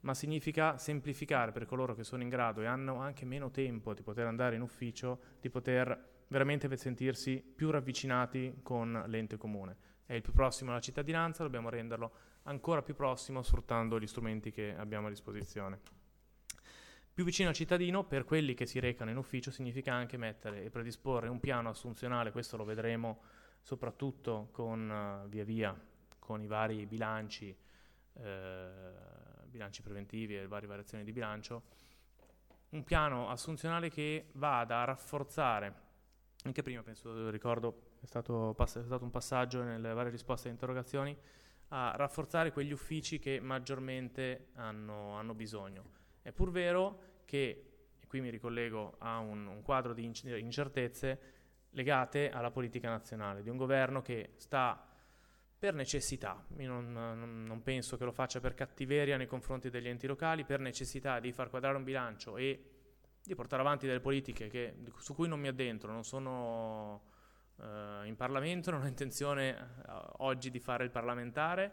ma significa semplificare per coloro che sono in grado e hanno anche meno tempo di poter andare in ufficio, di poter veramente sentirsi più ravvicinati con l'ente comune. È il più prossimo alla cittadinanza, dobbiamo renderlo ancora più prossimo sfruttando gli strumenti che abbiamo a disposizione. Più vicino al cittadino, per quelli che si recano in ufficio, significa anche mettere e predisporre un piano assunzionale, questo lo vedremo soprattutto con via via, con i vari bilanci preventivi e le varie variazioni di bilancio, un piano assunzionale che vada a rafforzare, anche prima ricordo è stato un passaggio nelle varie risposte alle interrogazioni, a rafforzare quegli uffici che maggiormente hanno bisogno. È pur vero che, e qui mi ricollego a un quadro di incertezze legate alla politica nazionale, di un governo che sta per necessità, io non penso che lo faccia per cattiveria nei confronti degli enti locali, per necessità di far quadrare un bilancio e di portare avanti delle politiche su cui non mi addentro, non sono in Parlamento, non ho intenzione oggi di fare il parlamentare,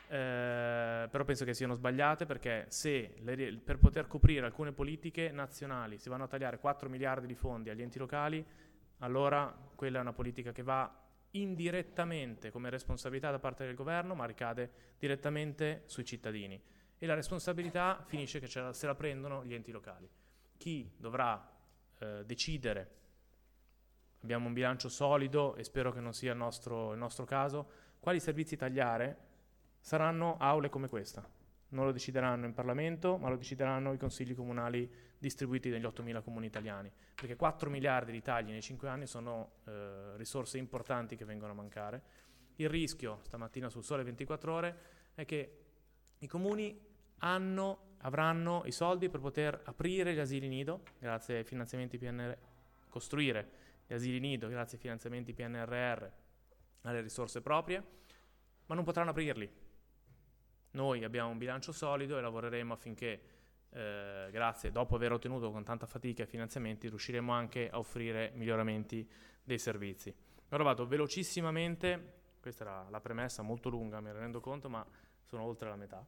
però penso che siano sbagliate, perché se per poter coprire alcune politiche nazionali si vanno a tagliare 4 miliardi di fondi agli enti locali, allora quella è una politica che va indirettamente come responsabilità da parte del governo, ma ricade direttamente sui cittadini, e la responsabilità finisce che se la prendono gli enti locali. Chi dovrà decidere, abbiamo un bilancio solido e spero che non sia il nostro caso, quali servizi tagliare, saranno aule come questa. Non lo decideranno in Parlamento, ma lo decideranno i consigli comunali distribuiti negli 8.000 comuni italiani, perché 4 miliardi di tagli nei 5 anni sono risorse importanti che vengono a mancare. Il rischio, stamattina sul Sole 24 Ore, è che i comuni avranno i soldi per poter aprire gli asili nido, grazie ai finanziamenti PNRR, costruire gli asili nido grazie ai finanziamenti PNRR, alle risorse proprie, ma non potranno aprirli. Noi abbiamo un bilancio solido e lavoreremo affinché, grazie, dopo aver ottenuto con tanta fatica i finanziamenti, riusciremo anche a offrire miglioramenti dei servizi. Ora vado velocissimamente, questa era la premessa molto lunga, me ne rendo conto, ma sono oltre la metà,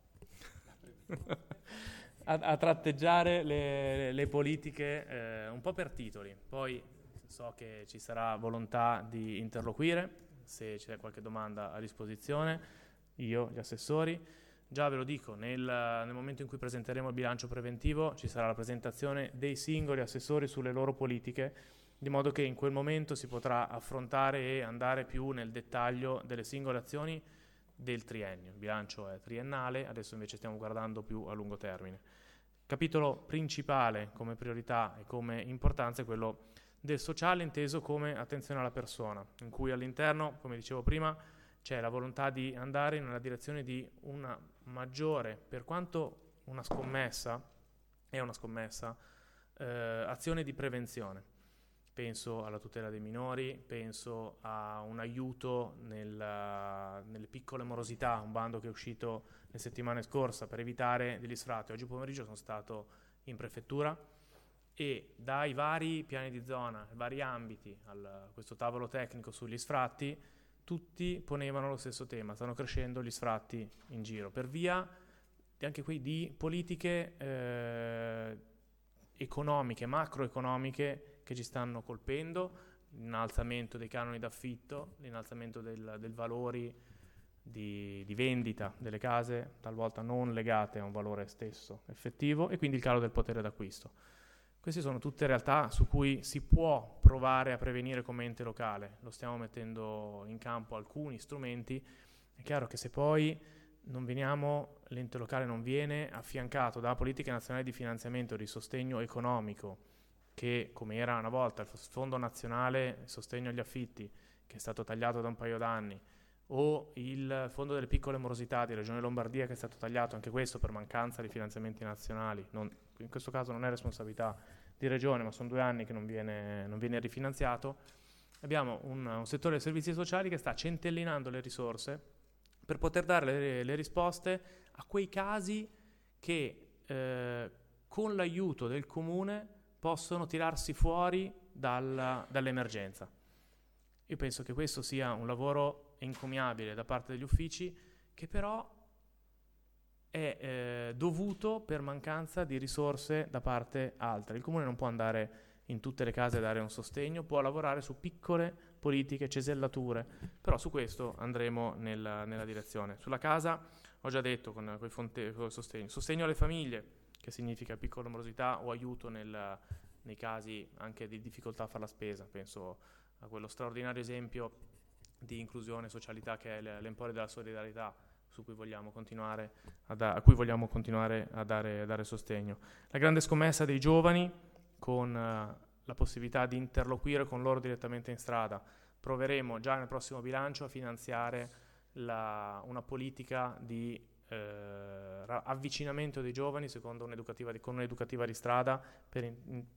a tratteggiare le politiche un po' per titoli. Poi so che ci sarà volontà di interloquire, se c'è qualche domanda a disposizione, io, gli assessori. Già ve lo dico, nel momento in cui presenteremo il bilancio preventivo ci sarà la presentazione dei singoli assessori sulle loro politiche, di modo che in quel momento si potrà affrontare e andare più nel dettaglio delle singole azioni del triennio. Il bilancio è triennale, adesso invece stiamo guardando più a lungo termine. Il capitolo principale come priorità e come importanza è quello del sociale, inteso come attenzione alla persona, in cui all'interno, come dicevo prima, c'è la volontà di andare nella direzione di una maggiore, per quanto una scommessa, azione di prevenzione. Penso alla tutela dei minori, penso a un aiuto nelle piccole morosità, un bando che è uscito le settimane scorse per evitare degli sfratti. Oggi pomeriggio sono stato in prefettura e dai vari piani di zona, ai vari ambiti, a questo tavolo tecnico sugli sfratti, tutti ponevano lo stesso tema: stanno crescendo gli sfratti in giro per via anche qui di politiche economiche, macroeconomiche, che ci stanno colpendo, l'innalzamento dei canoni d'affitto, l'innalzamento del valori di vendita delle case, talvolta non legate a un valore stesso effettivo, e quindi il calo del potere d'acquisto. Queste sono tutte realtà su cui si può provare a prevenire come ente locale. Lo stiamo mettendo in campo alcuni strumenti. È chiaro che se poi l'ente locale non viene affiancato da politiche nazionali di finanziamento e di sostegno economico, che come era una volta il Fondo Nazionale Sostegno agli Affitti, che è stato tagliato da un paio d'anni, o il Fondo delle Piccole Morosità di Regione Lombardia, che è stato tagliato anche questo per mancanza di finanziamenti nazionali. In questo caso non è responsabilità di Regione, ma sono 2 anni che non viene rifinanziato. Abbiamo un settore dei servizi sociali che sta centellinando le risorse per poter dare le risposte a quei casi che con l'aiuto del comune possono tirarsi fuori dall'emergenza. Io penso che questo sia un lavoro encomiabile da parte degli uffici, che però è dovuto per mancanza di risorse da parte altre. Il comune non può andare in tutte le case a dare un sostegno, può lavorare su piccole politiche, cesellature, però su questo andremo nella direzione. Sulla casa ho già detto con il sostegno alle famiglie, che significa piccola morosità o aiuto nei casi anche di difficoltà a fare la spesa. Penso a quello straordinario esempio di inclusione e socialità che è l'Emporio della Solidarietà, a cui vogliamo continuare a dare sostegno. La grande scommessa dei giovani, con la possibilità di interloquire con loro direttamente in strada. Proveremo già nel prossimo bilancio a finanziare una politica di avvicinamento dei giovani secondo con un'educativa di strada per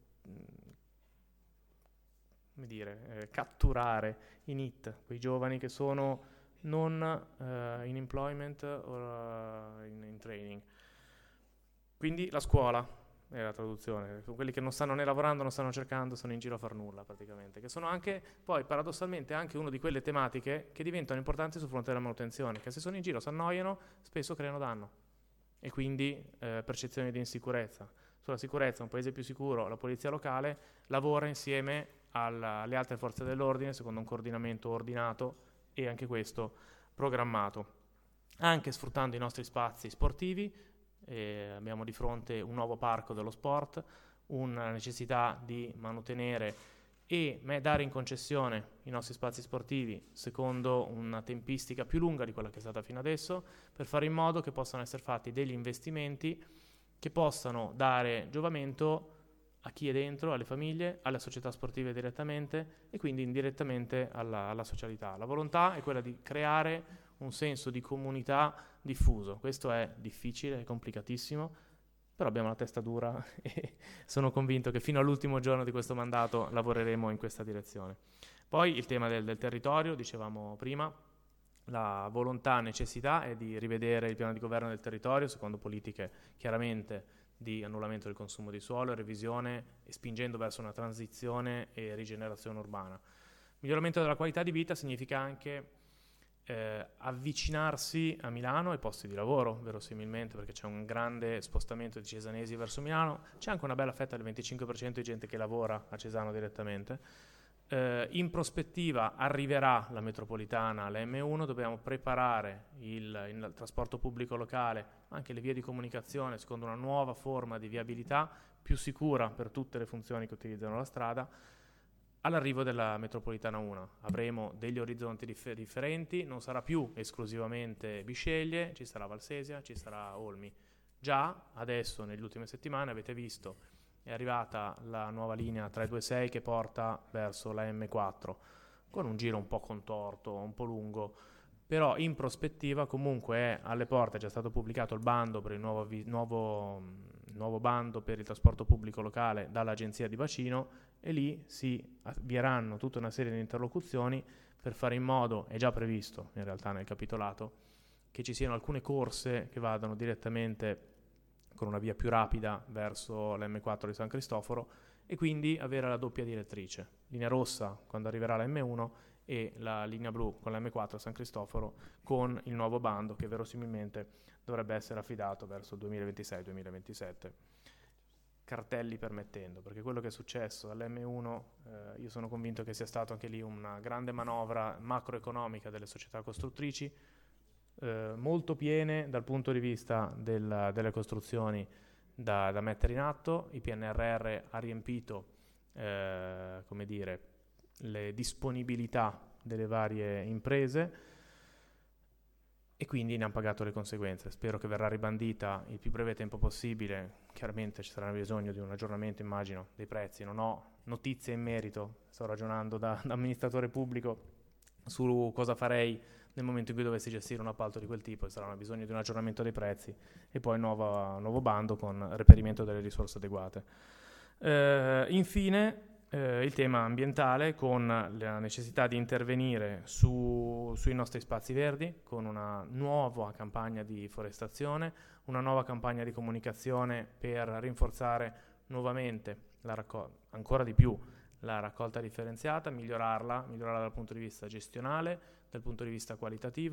catturare in IT quei giovani che sono non in employment o in training. Quindi la scuola è la traduzione, quelli che non stanno né lavorando, non stanno cercando, sono in giro a far nulla praticamente, che sono anche poi paradossalmente anche una di quelle tematiche che diventano importanti sul fronte della manutenzione, che se sono in giro si annoiano, spesso creano danno e quindi percezione di insicurezza. Sulla sicurezza, un paese più sicuro, la polizia locale lavora insieme alle altre forze dell'ordine secondo un coordinamento ordinato e anche questo programmato, anche sfruttando i nostri spazi sportivi. Abbiamo di fronte un nuovo parco dello sport, una necessità di mantenere e dare in concessione i nostri spazi sportivi secondo una tempistica più lunga di quella che è stata fino adesso, per fare in modo che possano essere fatti degli investimenti che possano dare giovamento a chi è dentro, alle famiglie, alle società sportive direttamente e quindi indirettamente alla socialità. La volontà è quella di creare un senso di comunità diffuso. Questo è difficile, è complicatissimo, però abbiamo la testa dura e sono convinto che fino all'ultimo giorno di questo mandato lavoreremo in questa direzione. Poi il tema del territorio, dicevamo prima, la volontà, necessità è di rivedere il piano di governo del territorio secondo politiche chiaramente di annullamento del consumo di suolo, revisione e spingendo verso una transizione e rigenerazione urbana. Miglioramento della qualità di vita significa anche avvicinarsi a Milano ai posti di lavoro, verosimilmente, perché c'è un grande spostamento di cesanesi verso Milano, c'è anche una bella fetta del 25% di gente che lavora a Cesano direttamente. In prospettiva arriverà la metropolitana, la M1, dobbiamo preparare il trasporto pubblico locale, anche le vie di comunicazione secondo una nuova forma di viabilità più sicura per tutte le funzioni che utilizzano la strada. All'arrivo della metropolitana 1 avremo degli orizzonti differenti, non sarà più esclusivamente Bisceglie, ci sarà Valsesia, ci sarà Olmi. Già adesso, nelle ultime settimane, avete visto è arrivata la nuova linea 326 che porta verso la M4 con un giro un po' contorto, un po' lungo, però in prospettiva comunque è alle porte. È già stato pubblicato il bando per il nuovo bando per il trasporto pubblico locale dall'agenzia di bacino e lì si avvieranno tutta una serie di interlocuzioni per fare in modo, è già previsto in realtà nel capitolato, che ci siano alcune corse che vadano direttamente con una via più rapida verso l'M4 di San Cristoforo e quindi avere la doppia direttrice, linea rossa quando arriverà la M1 e la linea blu con la M4 a San Cristoforo, con il nuovo bando che verosimilmente dovrebbe essere affidato verso il 2026-2027, cartelli permettendo, perché quello che è successo all'M1 io sono convinto che sia stato anche lì una grande manovra macroeconomica delle società costruttrici, molto piene dal punto di vista delle costruzioni da mettere in atto. Il PNRR ha riempito le disponibilità delle varie imprese e quindi ne hanno pagato le conseguenze. Spero che verrà ribandita il più breve tempo possibile. Chiaramente ci sarà bisogno di un aggiornamento, immagino, dei prezzi. Non ho notizie in merito, sto ragionando da amministratore pubblico su cosa farei nel momento in cui dovessi gestire un appalto di quel tipo. Sarà bisogno di un aggiornamento dei prezzi e poi nuovo bando con reperimento delle risorse adeguate. Infine il tema ambientale, con la necessità di intervenire sui nostri spazi verdi con una nuova campagna di forestazione, una nuova campagna di comunicazione per rinforzare nuovamente ancora di più la raccolta differenziata, migliorarla dal punto di vista gestionale, dal punto di vista qualitativo,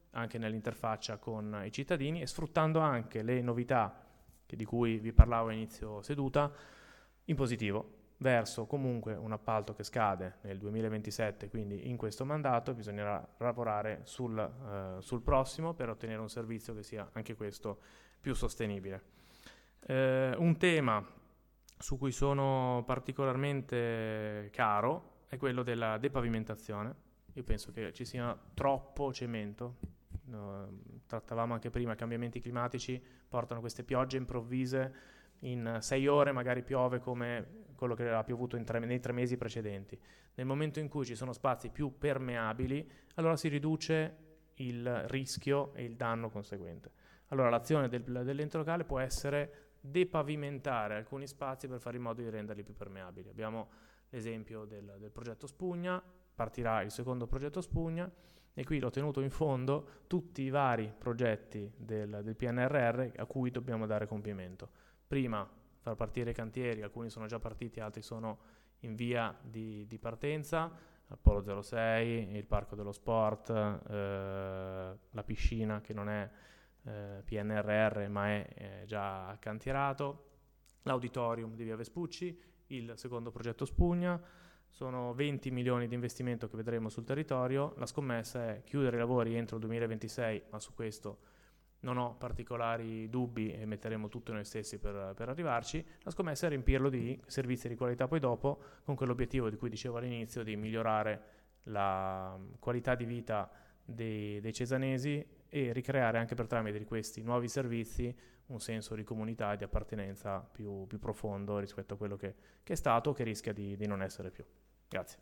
anche nell'interfaccia con i cittadini, e sfruttando anche le novità di cui vi parlavo a inizio seduta in positivo, verso comunque un appalto che scade nel 2027, quindi in questo mandato bisognerà lavorare sul prossimo per ottenere un servizio che sia anche questo più sostenibile. Un tema su cui sono particolarmente caro è quello della depavimentazione. Io penso che ci sia troppo cemento. Trattavamo anche prima, i cambiamenti climatici portano queste piogge improvvise, in 6 ore magari piove come quello che ha piovuto nei 3 mesi precedenti. Nel momento in cui ci sono spazi più permeabili, allora si riduce il rischio e il danno conseguente. Allora l'azione dell'ente locale può essere depavimentare alcuni spazi per fare in modo di renderli più permeabili. Abbiamo l'esempio del progetto Spugna, partirà il secondo progetto Spugna, e qui l'ho tenuto in fondo tutti i vari progetti del PNRR a cui dobbiamo dare compimento. Prima far partire i cantieri, alcuni sono già partiti, altri sono in via di partenza, Apollo 06, il Parco dello Sport, la piscina che non è PNRR ma è già cantierato, l'auditorium di via Vespucci, il secondo progetto Spugna. Sono 20 milioni di investimento che vedremo sul territorio. La scommessa è chiudere i lavori entro il 2026, ma su questo non ho particolari dubbi e metteremo tutto noi stessi per arrivarci. La scommessa è riempirlo di servizi di qualità poi dopo, con quell'obiettivo di cui dicevo all'inizio, di migliorare la qualità di vita dei cesanesi e ricreare anche per tramite di questi nuovi servizi un senso di comunità e di appartenenza più profondo rispetto a quello che è stato o che rischia di non essere più. Grazie.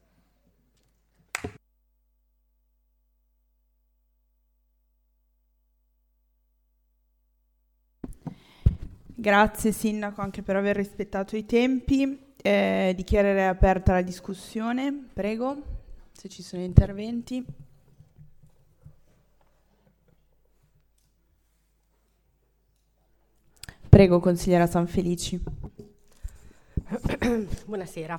Grazie Sindaco anche per aver rispettato i tempi. Dichiarerei aperta la discussione. Prego, se ci sono interventi. Prego, consigliera Sanfelici. Buonasera.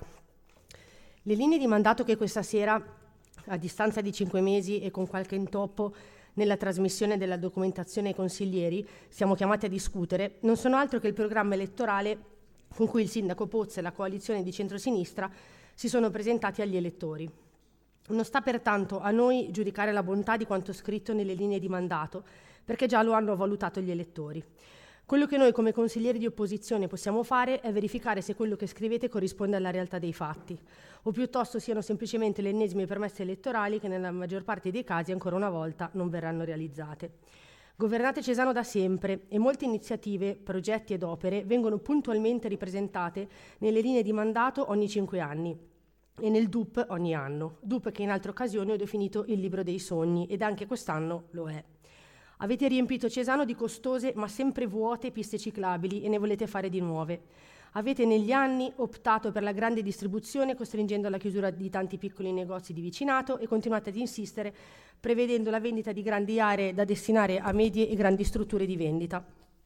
Le linee di mandato che questa sera, a distanza di 5 mesi e con qualche intoppo nella trasmissione della documentazione ai consiglieri, siamo chiamati a discutere, non sono altro che il programma elettorale con cui il sindaco Pozza e la coalizione di centrosinistra si sono presentati agli elettori. Non sta pertanto a noi giudicare la bontà di quanto scritto nelle linee di mandato, perché già lo hanno valutato gli elettori. Quello che noi come consiglieri di opposizione possiamo fare è verificare se quello che scrivete corrisponde alla realtà dei fatti, o piuttosto siano semplicemente le ennesime promesse elettorali che nella maggior parte dei casi ancora una volta non verranno realizzate. Governate Cesano da sempre e molte iniziative, progetti ed opere vengono puntualmente ripresentate nelle linee di mandato ogni 5 anni e nel DUP ogni anno, DUP che in altre occasioni ho definito il libro dei sogni ed anche quest'anno lo è. Avete riempito Cesano di costose ma sempre vuote piste ciclabili e ne volete fare di nuove. Avete negli anni optato per la grande distribuzione costringendo alla chiusura di tanti piccoli negozi di vicinato e continuate ad insistere prevedendo la vendita di grandi aree da destinare a medie e grandi strutture di vendita.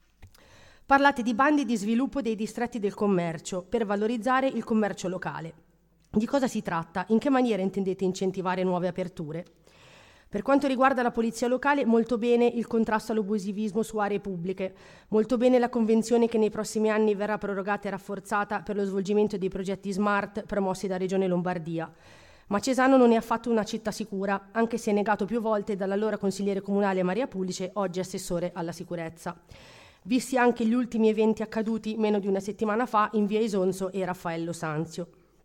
Parlate di bandi di sviluppo dei distretti del commercio per valorizzare il commercio locale. Di cosa si tratta? In che maniera intendete incentivare nuove aperture? Per quanto riguarda la polizia locale, molto bene il contrasto all'abusivismo su aree pubbliche, molto bene la convenzione che nei prossimi anni verrà prorogata e rafforzata per lo svolgimento dei progetti SMART promossi da Regione Lombardia. Ma Cesano non è affatto una città sicura, anche se negato più volte dall'allora consigliere comunale Maria Pulice, oggi assessore alla sicurezza. Visti anche gli ultimi eventi accaduti meno di una settimana fa in via Isonzo e Raffaello Sanzio.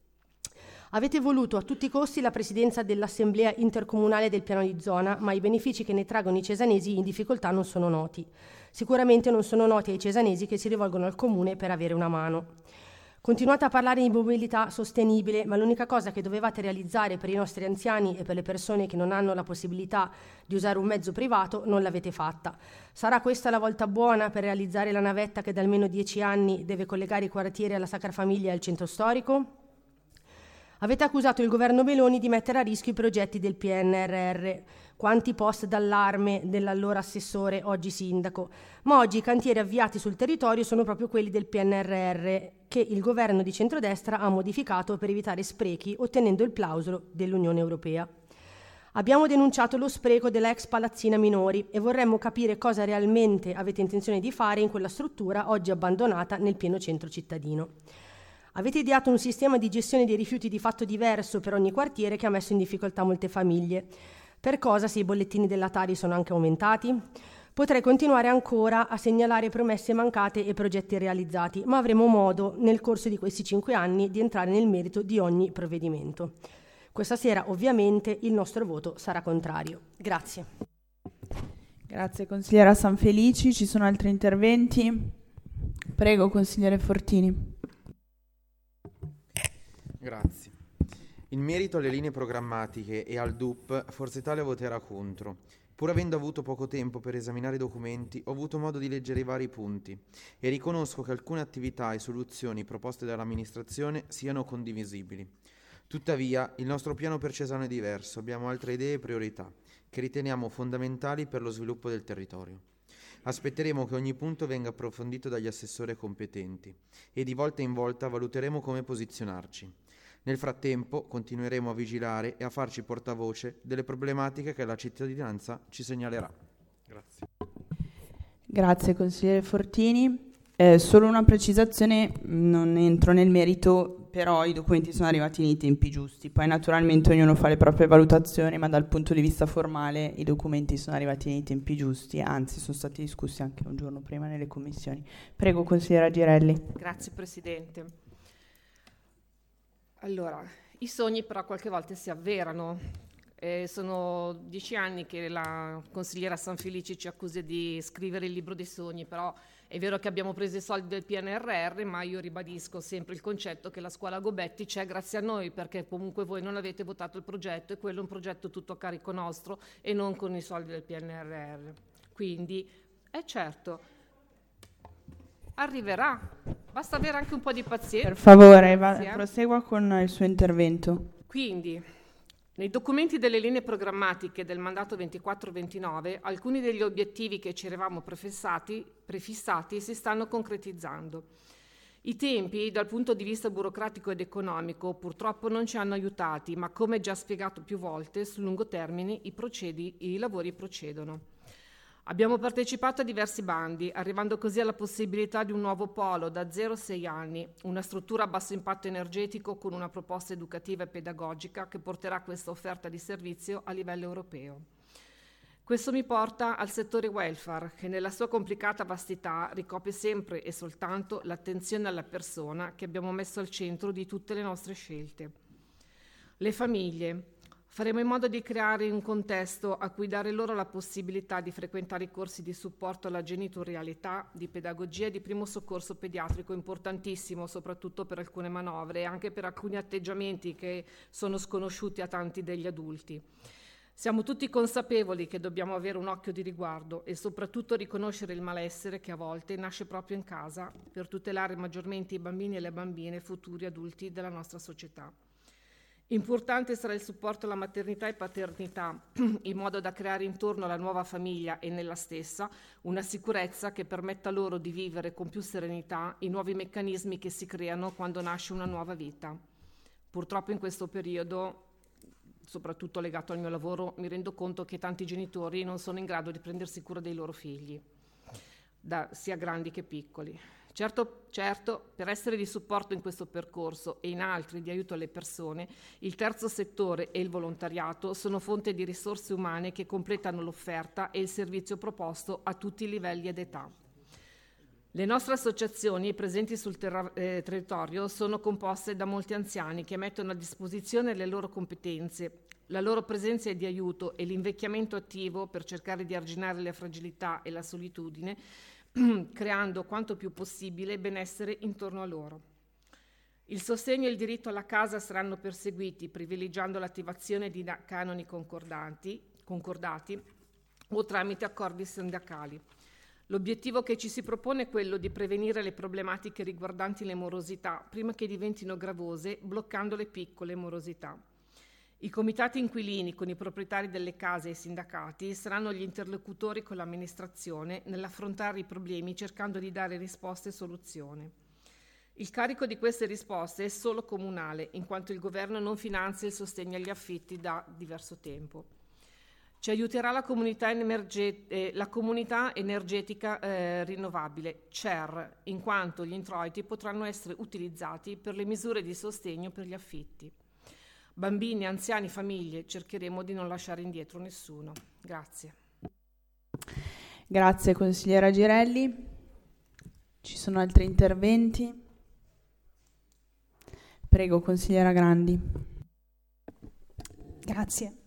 Avete voluto a tutti i costi la presidenza dell'Assemblea intercomunale del piano di zona, ma i benefici che ne traggono i cesanesi in difficoltà non sono noti. Sicuramente non sono noti ai cesanesi che si rivolgono al comune per avere una mano. Continuate a parlare di mobilità sostenibile, ma l'unica cosa che dovevate realizzare per i nostri anziani e per le persone che non hanno la possibilità di usare un mezzo privato non l'avete fatta. Sarà questa la volta buona per realizzare la navetta che da almeno 10 anni deve collegare i quartieri alla Sacra Famiglia e al centro storico? Avete accusato il governo Meloni di mettere a rischio i progetti del PNRR. Quanti post d'allarme dell'allora assessore, oggi sindaco. Ma oggi i cantieri avviati sul territorio sono proprio quelli del PNRR che il governo di centrodestra ha modificato per evitare sprechi, ottenendo il plauso dell'Unione Europea. Abbiamo denunciato lo spreco della ex palazzina minori e vorremmo capire cosa realmente avete intenzione di fare in quella struttura oggi abbandonata nel pieno centro cittadino. Avete ideato un sistema di gestione dei rifiuti di fatto diverso per ogni quartiere che ha messo in difficoltà molte famiglie. Per cosa, se i bollettini della Tari sono anche aumentati? Potrei continuare ancora a segnalare promesse mancate e progetti realizzati, ma avremo modo nel corso di questi 5 anni di entrare nel merito di ogni provvedimento. Questa sera ovviamente il nostro voto sarà contrario. Grazie. Grazie consigliera Sanfelici. Ci sono altri interventi? Prego, consigliere Fortini. Grazie. In merito alle linee programmatiche e al DUP, Forza Italia voterà contro. Pur avendo avuto poco tempo per esaminare i documenti, ho avuto modo di leggere i vari punti e riconosco che alcune attività e soluzioni proposte dall'amministrazione siano condivisibili. Tuttavia, il nostro piano per Cesano è diverso, abbiamo altre idee e priorità che riteniamo fondamentali per lo sviluppo del territorio. Aspetteremo che ogni punto venga approfondito dagli assessori competenti e di volta in volta valuteremo come posizionarci. Nel frattempo continueremo a vigilare e a farci portavoce delle problematiche che la cittadinanza ci segnalerà. Grazie. Grazie consigliere Fortini. Solo una precisazione, non entro nel merito, però i documenti sono arrivati nei tempi giusti. Poi naturalmente ognuno fa le proprie valutazioni, ma dal punto di vista formale i documenti sono arrivati nei tempi giusti, anzi sono stati discussi anche un giorno prima nelle commissioni. Prego consigliera Girelli. Grazie Presidente. Allora, i sogni però qualche volta si avverano. Sono 10 anni che la consigliera Sanfelici ci accusa di scrivere il libro dei sogni, però è vero che abbiamo preso i soldi del PNRR, ma io ribadisco sempre il concetto che la scuola Gobetti c'è grazie a noi, perché comunque voi non avete votato il progetto e quello è un progetto tutto a carico nostro e non con i soldi del PNRR. Quindi, è certo, arriverà, basta avere anche un po' di pazienza. Per favore, prosegua con il suo intervento. Quindi, nei documenti delle linee programmatiche del mandato 24-29, alcuni degli obiettivi che ci eravamo prefissati si stanno concretizzando. I tempi, dal punto di vista burocratico ed economico, purtroppo non ci hanno aiutati, ma come già spiegato più volte, sul lungo termine i lavori procedono. Abbiamo partecipato a diversi bandi, arrivando così alla possibilità di un nuovo polo da 0 a 6 anni, una struttura a basso impatto energetico con una proposta educativa e pedagogica che porterà questa offerta di servizio a livello europeo. Questo mi porta al settore welfare, che nella sua complicata vastità ricopre sempre e soltanto l'attenzione alla persona che abbiamo messo al centro di tutte le nostre scelte. Le famiglie. Faremo in modo di creare un contesto a cui dare loro la possibilità di frequentare i corsi di supporto alla genitorialità, di pedagogia e di primo soccorso pediatrico, importantissimo soprattutto per alcune manovre e anche per alcuni atteggiamenti che sono sconosciuti a tanti degli adulti. Siamo tutti consapevoli che dobbiamo avere un occhio di riguardo e soprattutto riconoscere il malessere che a volte nasce proprio in casa per tutelare maggiormente i bambini e le bambine, futuri adulti della nostra società. Importante sarà il supporto alla maternità e paternità, in modo da creare intorno alla nuova famiglia e nella stessa una sicurezza che permetta loro di vivere con più serenità i nuovi meccanismi che si creano quando nasce una nuova vita. Purtroppo in questo periodo, soprattutto legato al mio lavoro, mi rendo conto che tanti genitori non sono in grado di prendersi cura dei loro figli, sia grandi che piccoli. Certo, per essere di supporto in questo percorso e in altri di aiuto alle persone, il terzo settore e il volontariato sono fonte di risorse umane che completano l'offerta e il servizio proposto a tutti i livelli ed età. Le nostre associazioni presenti sul territorio sono composte da molti anziani che mettono a disposizione le loro competenze, la loro presenza di aiuto e l'invecchiamento attivo per cercare di arginare le fragilità e la solitudine, creando quanto più possibile benessere intorno a loro. Il sostegno e il diritto alla casa saranno perseguiti privilegiando l'attivazione di canoni concordati o tramite accordi sindacali. L'obiettivo che ci si propone è quello di prevenire le problematiche riguardanti le morosità prima che diventino gravose, bloccando le piccole morosità. I comitati inquilini con i proprietari delle case e i sindacati saranno gli interlocutori con l'amministrazione nell'affrontare i problemi cercando di dare risposte e soluzioni. Il carico di queste risposte è solo comunale, in quanto il governo non finanzia il sostegno agli affitti da diverso tempo. Ci aiuterà la comunità energetica rinnovabile, CER, in quanto gli introiti potranno essere utilizzati per le misure di sostegno per gli affitti. Bambini, anziani, famiglie, cercheremo di non lasciare indietro nessuno. Grazie. Grazie consigliera Girelli. Ci sono altri interventi? Prego, consigliera Grandi. Grazie.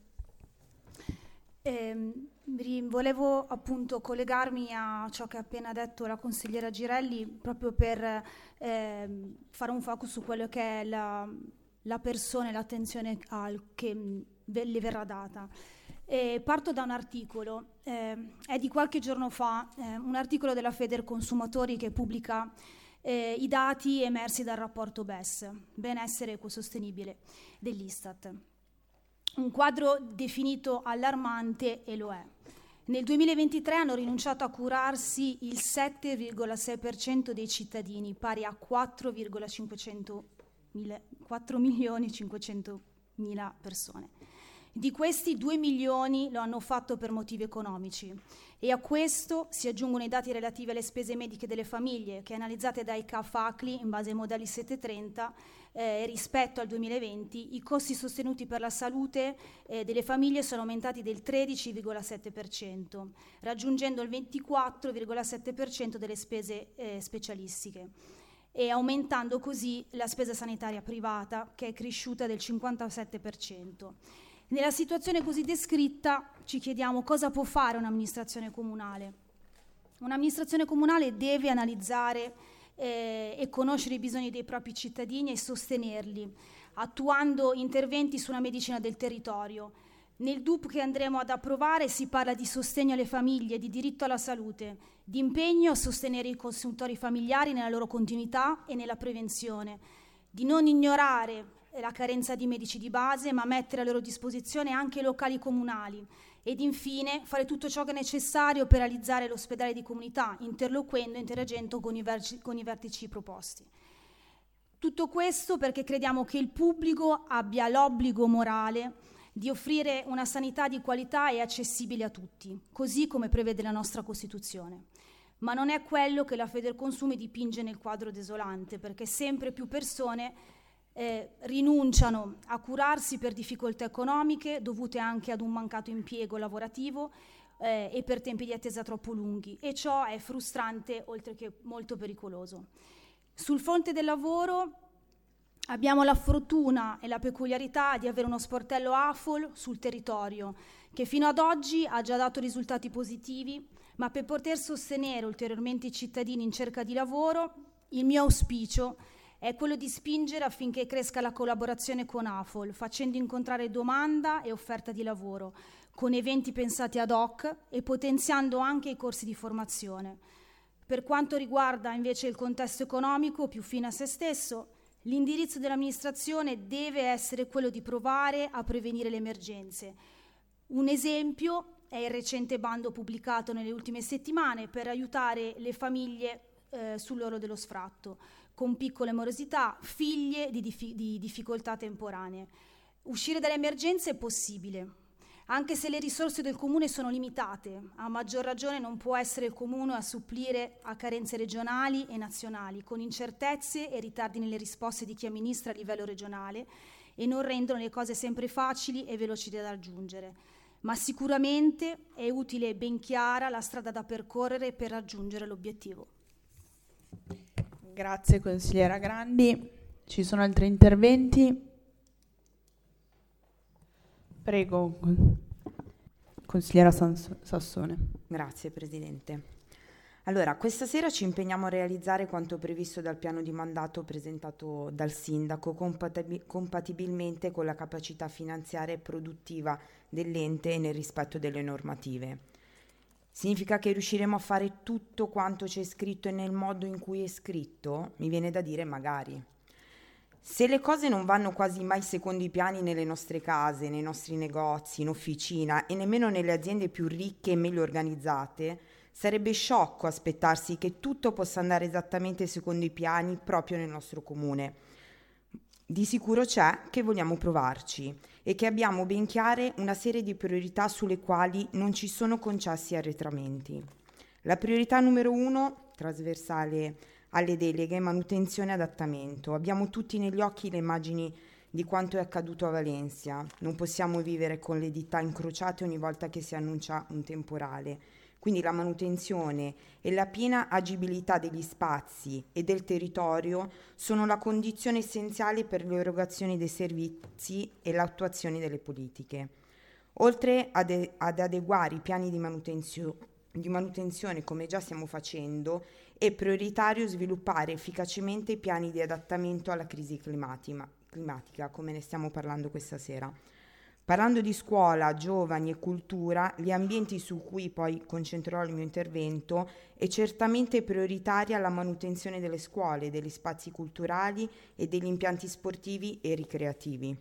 Volevo appunto collegarmi a ciò che ha appena detto la consigliera Girelli, proprio per fare un focus su quello che è la persona e l'attenzione che le verrà data. Parto da un articolo, è di qualche giorno fa, un articolo della Federconsumatori che pubblica i dati emersi dal rapporto BES, benessere ecosostenibile, dell'Istat. Un quadro definito allarmante, e lo è. Nel 2023 hanno rinunciato a curarsi il 7,6% dei cittadini, pari a 4.500.000 persone. Di questi 2 milioni lo hanno fatto per motivi economici, e a questo si aggiungono i dati relativi alle spese mediche delle famiglie, che analizzate dai CAF-ACLI in base ai modelli 730 rispetto al 2020, i costi sostenuti per la salute delle famiglie sono aumentati del 13,7%, raggiungendo il 24,7% delle spese specialistiche, e aumentando così la spesa sanitaria privata, che è cresciuta del 57%. Nella situazione così descritta ci chiediamo cosa può fare un'amministrazione comunale. Un'amministrazione comunale deve analizzare e conoscere i bisogni dei propri cittadini e sostenerli, attuando interventi su una medicina del territorio. Nel DUP che andremo ad approvare si parla di sostegno alle famiglie, di diritto alla salute, di impegno a sostenere i consultori familiari nella loro continuità e nella prevenzione, di non ignorare la carenza di medici di base, ma mettere a loro disposizione anche locali comunali, ed infine fare tutto ciò che è necessario per realizzare l'ospedale di comunità, interloquendo e interagendo con i vertici proposti. Tutto questo perché crediamo che il pubblico abbia l'obbligo morale di offrire una sanità di qualità e accessibile a tutti, così come prevede la nostra Costituzione. Ma non è quello che la Federconsumi dipinge nel quadro desolante, perché sempre più persone rinunciano a curarsi per difficoltà economiche dovute anche ad un mancato impiego lavorativo e per tempi di attesa troppo lunghi, e ciò è frustrante oltre che molto pericoloso. Sul fronte del lavoro abbiamo la fortuna e la peculiarità di avere uno sportello AFOL sul territorio che fino ad oggi ha già dato risultati positivi, ma per poter sostenere ulteriormente i cittadini in cerca di lavoro, il mio auspicio è quello di spingere affinché cresca la collaborazione con AFOL, facendo incontrare domanda e offerta di lavoro, con eventi pensati ad hoc e potenziando anche i corsi di formazione. Per quanto riguarda invece il contesto economico, più fine a se stesso, l'indirizzo dell'amministrazione deve essere quello di provare a prevenire le emergenze. Un esempio è il recente bando pubblicato nelle ultime settimane per aiutare le famiglie sull'orlo dello sfratto, con piccole morosità, figlie di difficoltà temporanee. Uscire dalle emergenze è possibile, anche se le risorse del Comune sono limitate. A maggior ragione non può essere il Comune a supplire a carenze regionali e nazionali, con incertezze e ritardi nelle risposte di chi amministra a livello regionale, e non rendono le cose sempre facili e veloci da raggiungere. Ma sicuramente è utile e ben chiara la strada da percorrere per raggiungere l'obiettivo. Grazie consigliera Grandi. Ci sono altri interventi? Prego, consigliera Sassone. Grazie Presidente. Allora, questa sera ci impegniamo a realizzare quanto previsto dal piano di mandato presentato dal Sindaco, compatibilmente con la capacità finanziaria e produttiva dell'ente e nel rispetto delle normative. Significa che riusciremo a fare tutto quanto c'è scritto e nel modo in cui è scritto? Mi viene da dire magari. Se le cose non vanno quasi mai secondo i piani nelle nostre case, nei nostri negozi, in officina e nemmeno nelle aziende più ricche e meglio organizzate, sarebbe sciocco aspettarsi che tutto possa andare esattamente secondo i piani proprio nel nostro comune. di sicuro c'è che vogliamo provarci e che abbiamo ben chiare una serie di priorità sulle quali non ci sono concessi arretramenti. La priorità numero 1, trasversale alle deleghe, manutenzione e adattamento. Abbiamo tutti negli occhi le immagini di quanto è accaduto a Valencia. Non possiamo vivere con le dita incrociate ogni volta che si annuncia un temporale. Quindi la manutenzione e la piena agibilità degli spazi e del territorio sono la condizione essenziale per l'erogazione dei servizi e l'attuazione delle politiche. Oltre ad adeguare i piani di manutenzione, come già stiamo facendo, è prioritario sviluppare efficacemente i piani di adattamento alla crisi climatica, come ne stiamo parlando questa sera. Parlando di scuola, giovani e cultura, gli ambienti su cui poi concentrerò il mio intervento, è certamente prioritaria la manutenzione delle scuole, degli spazi culturali e degli impianti sportivi e ricreativi.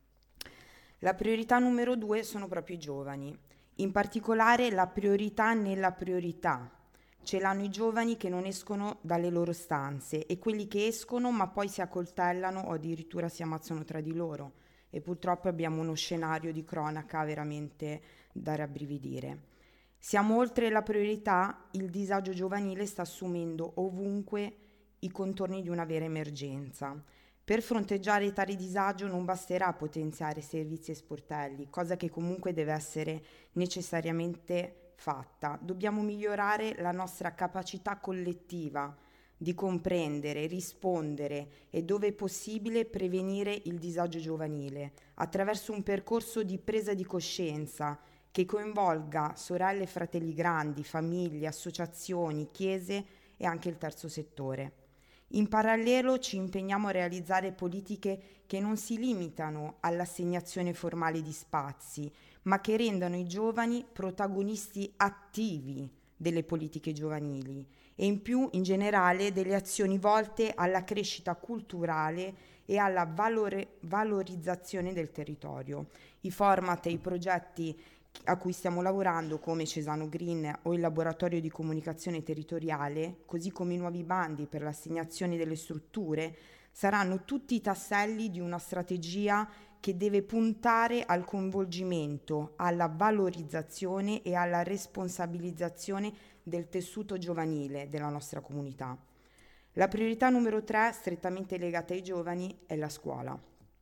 La priorità numero 2 sono proprio i giovani, in particolare la priorità nella priorità. Ce l'hanno i giovani che non escono dalle loro stanze e quelli che escono ma poi si accoltellano o addirittura si ammazzano tra di loro. E purtroppo abbiamo uno scenario di cronaca veramente da rabbrividire. Siamo oltre la priorità, il disagio giovanile sta assumendo ovunque i contorni di una vera emergenza. Per fronteggiare tale disagio non basterà potenziare servizi e sportelli, cosa che comunque deve essere necessariamente fatta. Dobbiamo migliorare la nostra capacità collettiva di comprendere, rispondere e, dove è possibile, prevenire il disagio giovanile attraverso un percorso di presa di coscienza che coinvolga sorelle e fratelli grandi, famiglie, associazioni, chiese e anche il terzo settore. In parallelo ci impegniamo a realizzare politiche che non si limitano all'assegnazione formale di spazi, ma che rendano i giovani protagonisti attivi delle politiche giovanili e in più in generale delle azioni volte alla crescita culturale e alla valorizzazione del territorio. I format e i progetti a cui stiamo lavorando, come Cesano Green o il laboratorio di comunicazione territoriale, così come i nuovi bandi per l'assegnazione delle strutture, saranno tutti i tasselli di una strategia che deve puntare al coinvolgimento, alla valorizzazione e alla responsabilizzazione del tessuto giovanile della nostra comunità. La priorità numero 3, strettamente legata ai giovani, è la scuola.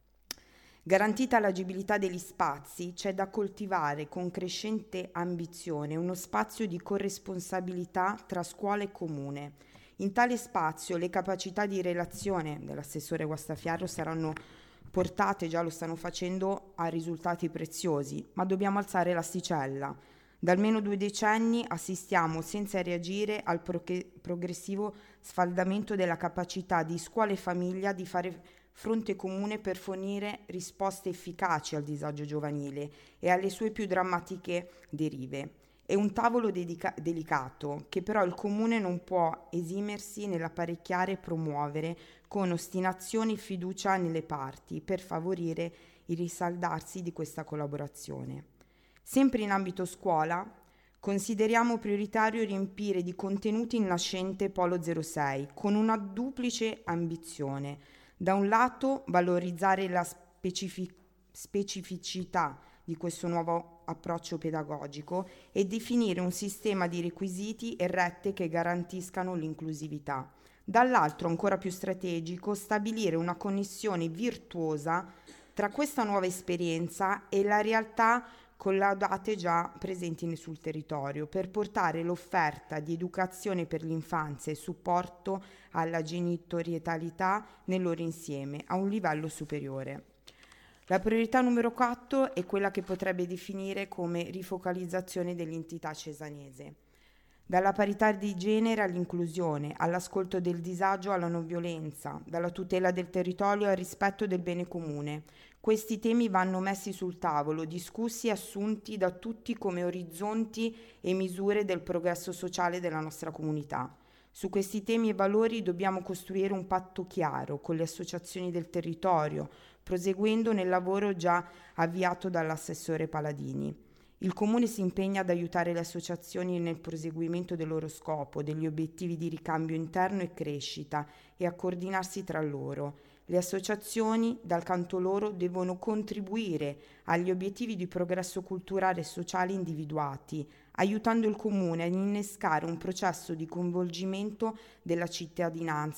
Garantita l'agibilità degli spazi, c'è da coltivare con crescente ambizione uno spazio di corresponsabilità tra scuola e comune. In tale spazio le capacità di relazione dell'assessore Guastafiaro saranno portate, già lo stanno facendo, a risultati preziosi, ma dobbiamo alzare l'asticella. Da almeno 2 decenni assistiamo senza reagire al progressivo sfaldamento della capacità di scuola e famiglia di fare fronte comune per fornire risposte efficaci al disagio giovanile e alle sue più drammatiche derive. È un tavolo delicato che però il Comune non può esimersi nell'apparecchiare e promuovere con ostinazione e fiducia nelle parti per favorire il risaldarsi di questa collaborazione. Sempre in ambito scuola, consideriamo prioritario riempire di contenuti il nascente Polo 06 con una duplice ambizione. Da un lato, valorizzare la specificità di questo nuovo approccio pedagogico e definire un sistema di requisiti e rette che garantiscano l'inclusività. Dall'altro, ancora più strategico, stabilire una connessione virtuosa tra questa nuova esperienza e la realtà collaudate già presenti sul territorio per portare l'offerta di educazione per l'infanzia e supporto alla genitorialità nel loro insieme a un livello superiore. La priorità numero 4 è quella che potrebbe definire come rifocalizzazione dell'entità cesanese. Dalla parità di genere all'inclusione, all'ascolto del disagio alla non violenza, dalla tutela del territorio al rispetto del bene comune. Questi temi vanno messi sul tavolo, discussi e assunti da tutti come orizzonti e misure del progresso sociale della nostra comunità. Su questi temi e valori dobbiamo costruire un patto chiaro con le associazioni del territorio, proseguendo nel lavoro già avviato dall'assessore Paladini. Il Comune si impegna ad aiutare le associazioni nel proseguimento del loro scopo, degli obiettivi di ricambio interno e crescita e a coordinarsi tra loro. Le associazioni, dal canto loro, devono contribuire agli obiettivi di progresso culturale e sociale individuati, aiutando il Comune ad innescare un processo di coinvolgimento della cittadinanza